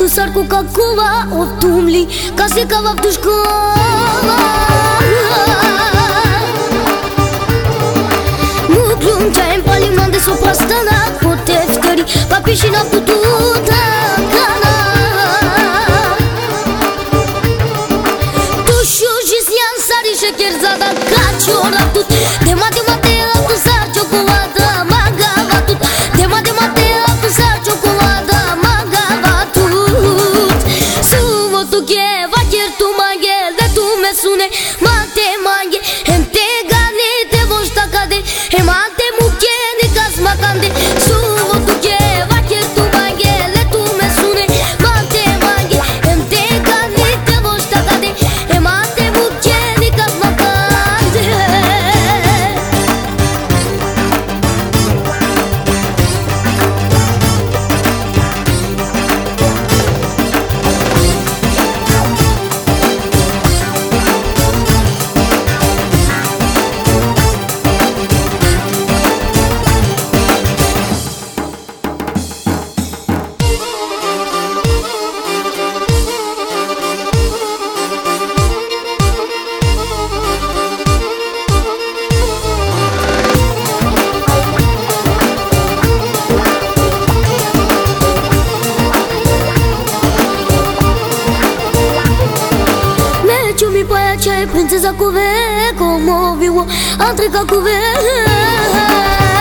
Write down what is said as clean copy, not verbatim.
tu sarku kakova o tumli kasi kava tu shkova Muklum qajem palimande so prastana po tefteri papishina pututa kana Tu shujis yan sari shekerzada kachora tut Dema dema te tu sar chocolada magava tut Dema dema te tu sar chocolada magava tut Sumo tu che va chier tu magel de tu me sune mate mange Ente gane te vosta cade e mate muchene cas macande Sumo tu che va chier tu magel de tu me sune mate mange Ente gane te vosta cade e mate muchene cas macande Mi paia c'è princesa cove come vivo altre ca cove